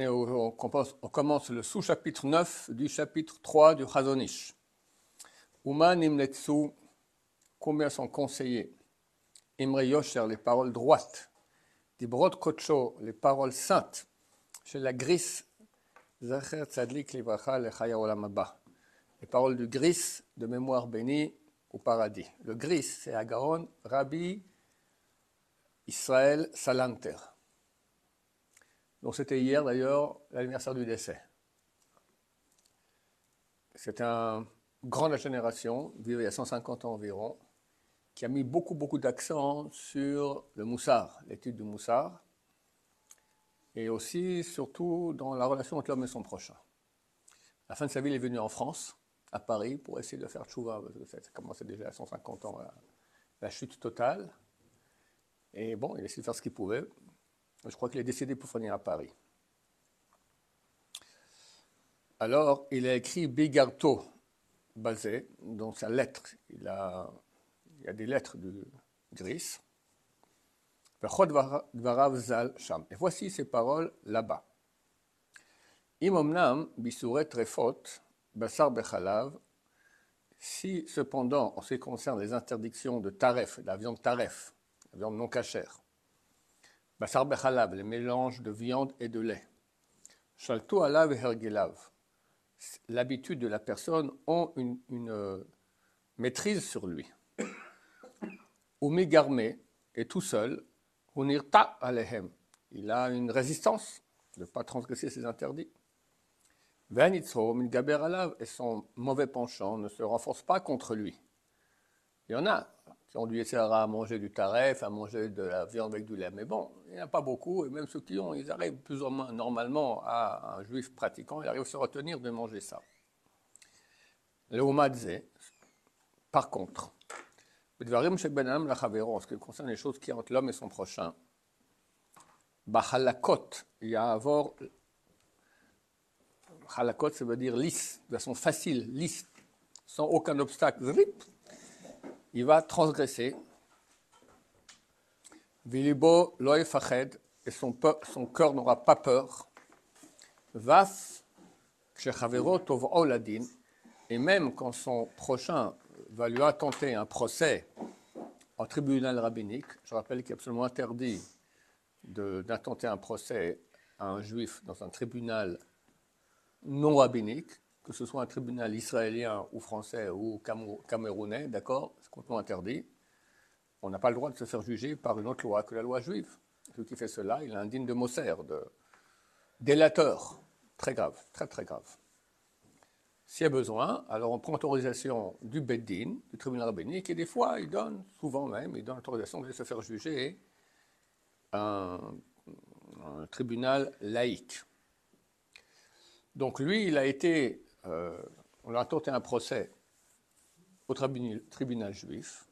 On commence le sous-chapitre 9 du chapitre 3 du Chazon Ish. Uma nimletsu, combien sont conseillés? Imre Yosher, les paroles droites. Dibrot Kocho, les paroles saintes. Chez la Gris, Zacher Tzadlik Livracha Lechaya Olam Haba. Les paroles du Gris, de mémoire bénie au paradis. Le Gris, c'est Agaon Rabbi Israël Salanter. Donc c'était hier d'ailleurs l'anniversaire du décès. C'est un grand de la génération, vivait il y a 150 ans environ, qui a mis beaucoup d'accent sur le Moussar, l'étude du Moussar, et aussi surtout dans la relation entre l'homme et son prochain. À la fin de sa vie, il est venu en France, à Paris, pour essayer de faire tchouva, parce que ça commençait déjà à 150 ans, la chute totale. Et bon, il a essayé de faire ce qu'il pouvait. Je crois qu'il est décédé pour venir à Paris. Alors, il a écrit Bigarto Bazé, dans sa lettre. Il y a des lettres du Gris. Et voici ces paroles là-bas. Imomnam bisuret trefot basar bechalav. Si cependant, en ce qui concerne les interdictions de taref, de la viande taref, la viande non cachère, basar bechalav, les mélanges de viande et de lait, shaltu alav et hergelav, l'habitude de la personne ont une maîtrise sur lui. Umigarme est tout seul, unirta alehem, il a une résistance de ne pas transgresser ses interdits. Vanitzro mingaber alav, et son mauvais penchant ne se renforce pas contre lui. Il y en a qui ont dû essayer à manger du taref, à manger de la viande avec du lait, mais bon, il n'y en a pas beaucoup, et même ceux qui ont, ils arrivent plus ou moins normalement à un juif pratiquant, ils arrivent à se retenir de manger ça. Le Umadze, par contre, en ce qui concerne les choses qui sont entre l'homme et son prochain, Halakot, il y a avoir. Halakot, ça veut dire lisse, de façon facile, lisse, sans aucun obstacle. Il va transgresser. Vilibo loy fached, et son cœur n'aura pas peur. Vaf, kshechavero tov oladin, et même quand son prochain va lui intenter un procès en tribunal rabbinique, je rappelle qu'il est absolument interdit d'intenter un procès à un juif dans un tribunal non rabbinique, que ce soit un tribunal israélien ou français ou camerounais, d'accord, c'est complètement interdit. On n'a pas le droit de se faire juger par une autre loi que la loi juive. Celui qui fait cela, il est indigne de Moser, de délateur. Très grave, très grave. S'il y a besoin, alors on prend autorisation du Beddin, du tribunal rabbinique, et des fois, souvent même, il donne l'autorisation de se faire juger un tribunal laïque. Donc lui, on a intenté un procès au tribunal juif.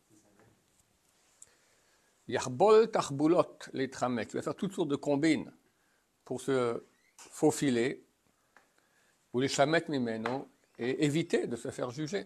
Yahbol tachbulot les tramek, il va faire toutes sortes de combines pour se faufiler, ou les chamet mimeno, et éviter de se faire juger.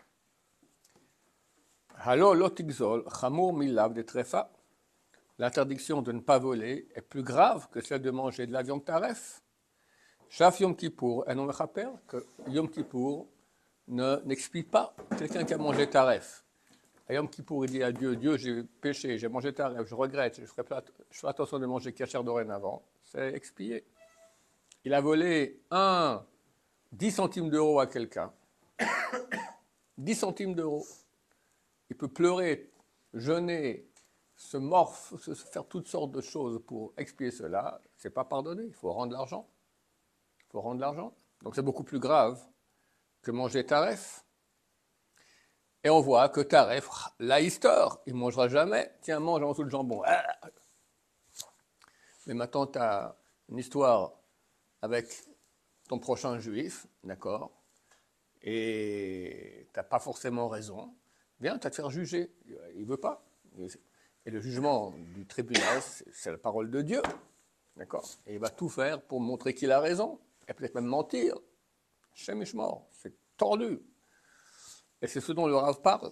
Halo lotigzol chamur milav de trefa, l'interdiction de ne pas voler est plus grave que celle de manger de la viande taref. Shaf Yom Kippour, un homme rappelle que Yom Kippour n'expie pas quelqu'un qui a mangé taref. À Yom Kippour, il dit à Dieu, Dieu, j'ai péché, j'ai mangé taref, je regrette, je ferai attention de manger kasher dorénavant. C'est expié. Il a volé 10 centimes d'euros à quelqu'un. 10 centimes d'euros. Il peut pleurer, jeûner, se faire toutes sortes de choses pour expier cela. Ce n'est pas pardonné, il faut rendre l'argent. Donc c'est beaucoup plus grave que manger taref. Et on voit que taref, la histoire, il ne mangera jamais. Tiens, mange en dessous le jambon. Mais maintenant, tu as une histoire avec ton prochain juif, d'accord, et tu n'as pas forcément raison. Viens, tu vas te faire juger. Il ne veut pas. Et le jugement du tribunal, c'est la parole de Dieu, d'accord. Et il va tout faire pour montrer qu'il a raison. Et peut-être même mentir. Shem Ishmor, c'est tordu. Et c'est ce dont le Rav parle.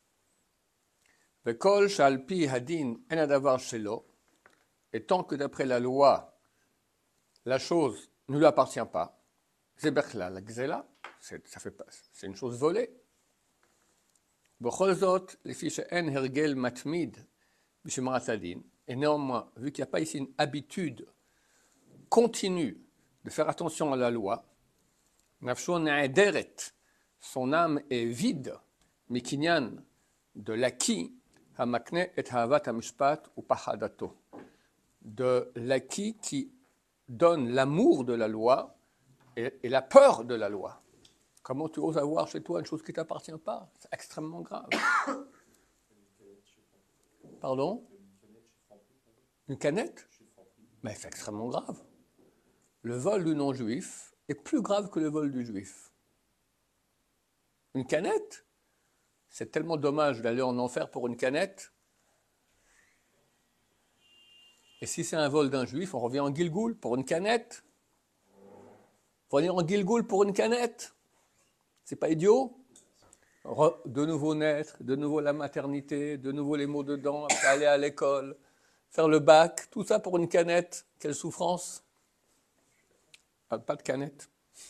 Vekol shalpi hadin en adavar shelo. Et tant que d'après la loi, la chose ne lui appartient pas. Zeberkla, la gzela, c'est une chose volée. Bechol zot, les fiches en hergel matmid, bishmarat adin. Et néanmoins, vu qu'il n'y a pas ici une habitude continue de faire attention à la loi, nafsho ne'ederet, son âme est vide, mikinyan, de l'acquis, hamakne et havat hamishpat ou pahadato, de l'acquis qui donne l'amour de la loi et la peur de la loi. Comment tu oses avoir chez toi une chose qui ne t'appartient pas? C'est extrêmement grave. Pardon? Une canette? Mais c'est extrêmement grave. Le vol du non-juif est plus grave que le vol du juif. Une canette? C'est tellement dommage d'aller en enfer pour une canette. Et si c'est un vol d'un juif, on revient en Gilgoul pour une canette. Revenir en Gilgoul pour une canette. C'est pas idiot? De nouveau naître, de nouveau la maternité, de nouveau les mots dedans, après aller à l'école, faire le bac, tout ça pour une canette. Quelle souffrance! Pas de canette.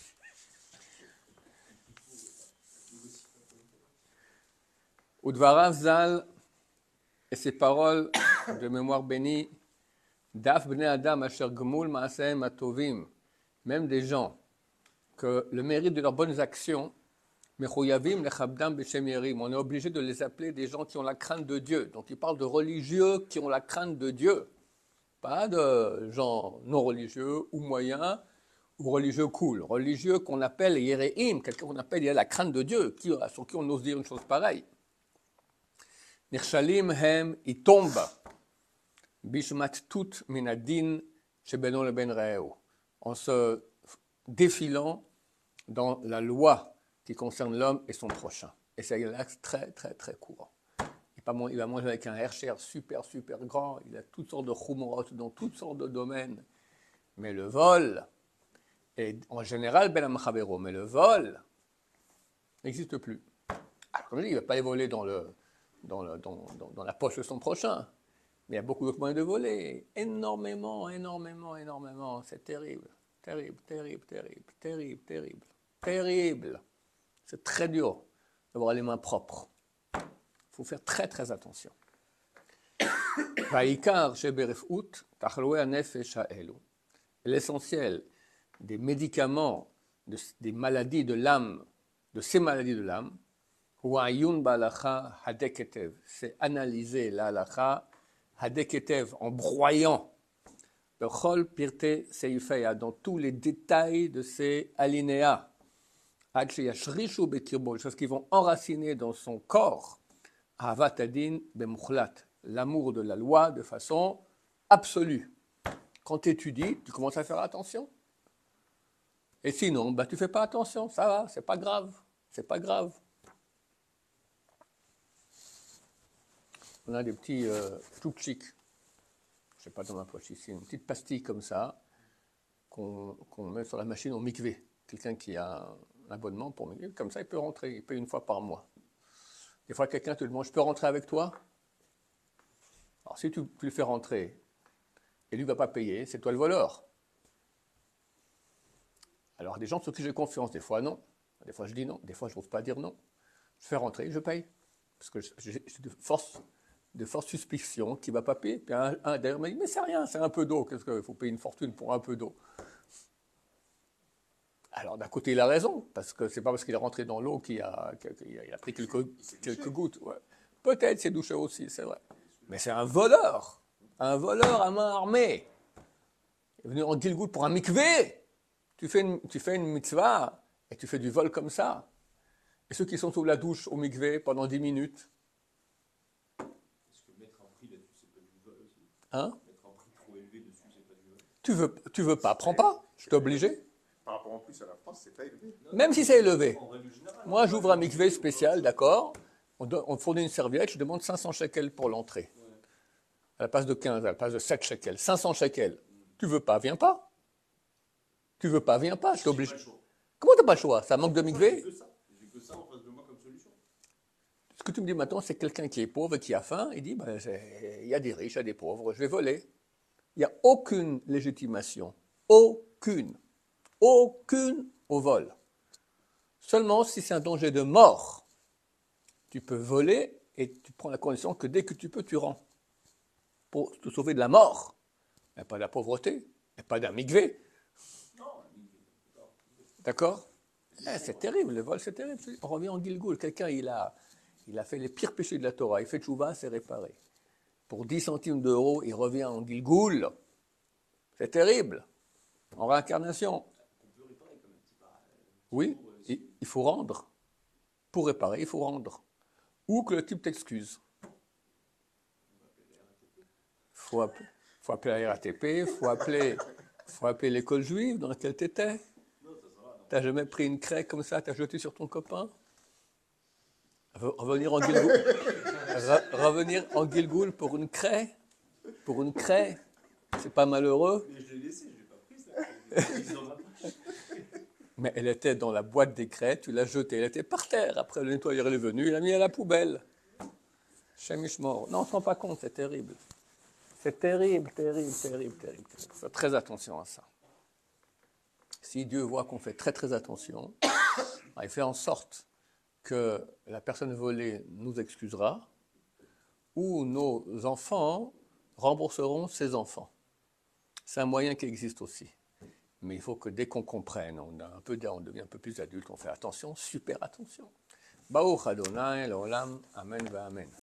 Udvarav Zal et ses paroles de mémoire bénie, Daf bnei Adam asher gmul ma'asehem atovim, même des gens que le mérite de leurs bonnes actions, mechuyavim lechabdam b'shem yerim, on est obligé de les appeler des gens qui ont la crainte de Dieu. Donc il parle de religieux qui ont la crainte de Dieu, pas de gens non religieux ou moyens ou religieux cool, religieux qu'on appelle yereim, quelqu'un qu'on appelle il a la crainte de Dieu, sur qui on ose dire une chose pareille. Nirshalim hem, ils tombent. Bishmat tout minadin shebeno leben re'eu, en se défilant dans la loi qui concerne l'homme et son prochain. Et c'est un axe très, très, très courant. Il va manger avec un hercher super, super grand, il a toutes sortes de chumrot dans toutes sortes de domaines. Mais le vol, et en général, ben amchavero, mais le vol n'existe plus. Alors, comme je dis, il ne va pas les voler dans la poche de son prochain. Mais il y a beaucoup d'autres moyens de voler. Énormément. C'est terrible. Terrible. C'est très dur d'avoir les mains propres. Il faut faire très, très attention. L'essentiel des médicaments, des maladies de l'âme, de ces maladies de l'âme, c'est analyser la halakha hadeketev, en broyant le chol pirte seifeya, dans tous les détails de ces alinéas, les choses qui vont enraciner dans son corps, avatadin bemuchlat, l'amour de la loi de façon absolue. Quand tu étudies, tu commences à faire attention. Et sinon, tu ne fais pas attention, ça va, c'est pas grave. On a des petits tchoupchiks, je ne sais pas dans ma poche ici, une petite pastille comme ça, qu'on met sur la machine au mikvé. Quelqu'un qui a un abonnement pour mikvé, comme ça il peut rentrer, il paye une fois par mois. Des fois quelqu'un te demande, je peux rentrer avec toi? Alors si tu le fais rentrer, et lui ne va pas payer, c'est toi le voleur. Alors des gens sur qui j'ai confiance, des fois non, des fois je dis non, des fois je n'ose pas dire non. Je fais rentrer, je paye, parce que j'ai de fortes suspicions qu'il ne va pas payer. Puis un d'ailleurs m'a dit, mais c'est rien, c'est un peu d'eau, qu'est-ce qu'il faut payer une fortune pour un peu d'eau? Alors d'un côté il a raison, parce que c'est pas parce qu'il est rentré dans l'eau qu'il a pris quelques gouttes. Ouais. Peut-être c'est douché aussi, c'est vrai. Mais c'est un voleur à main armée. Il est venu en Gilgoul pour un mikvé. Tu fais une mitzvah et tu fais du vol comme ça. Et ceux qui sont sous la douche au mikvé pendant 10 minutes. Est-ce que mettre un prix là-dessus, c'est pas du vol aussi? Hein? Mettre un prix trop élevé dessus, c'est pas du vol? Tu veux pas, prends pas. Je t'ai obligé. Par rapport en plus à la France, c'est pas élevé. Même si c'est élevé. Moi, j'ouvre un mikvé spécial, d'accord? On fournit une serviette, je demande 500 shekels pour l'entrée. À la place de 15, à la place de 7 shekels. 500 shekels. Tu veux pas, viens pas. Je t'oblige. Comment t'as pas le choix? Ça manque de mikvé? J'ai que ça en face de moi comme solution. Ce que tu me dis maintenant, c'est quelqu'un qui est pauvre et qui a faim. Il dit, il y a des riches, il y a des pauvres, je vais voler. Il n'y a aucune légitimation. Aucune. aucune au vol. Seulement si c'est un danger de mort, tu peux voler et tu prends la condition que dès que tu peux, tu rends. Pour te sauver de la mort. Il n'y a pas de la pauvreté, il n'y a pas d'un mikvé. D'accord? C'est terrible, le vol, c'est terrible. On revient en Gilgoul. Quelqu'un, il a fait les pires péchés de la Torah. Il fait tchouva, c'est réparé. Pour 10 centimes d'euros, il revient en Gilgoul. C'est terrible. En réincarnation. Oui, il faut rendre. Pour réparer, il faut rendre. Ou que le type t'excuse. Faut appeler la RATP, faut appeler l'école juive dans laquelle tu étais. T'as jamais pris une craie comme ça, t'as jeté sur ton copain? Revenir en Gilgoul pour une craie? Pour une craie? C'est pas malheureux? Mais je l'ai laissé, je l'ai pas prise. Mais elle était dans la boîte des craies, tu l'as jetée, elle était par terre. Après, le nettoyeur est venu, il l'a mis à la poubelle. Shemishmor. Non, on ne se rend pas compte, c'est terrible. C'est terrible. Il faut faire très attention à ça. Si Dieu voit qu'on fait très très attention, il fait en sorte que la personne volée nous excusera ou nos enfants rembourseront ses enfants. C'est un moyen qui existe aussi. Mais il faut que dès qu'on comprenne, on devient un peu plus adulte, on fait attention, super attention. Baruch Adonai, l'olam, amen, va amen.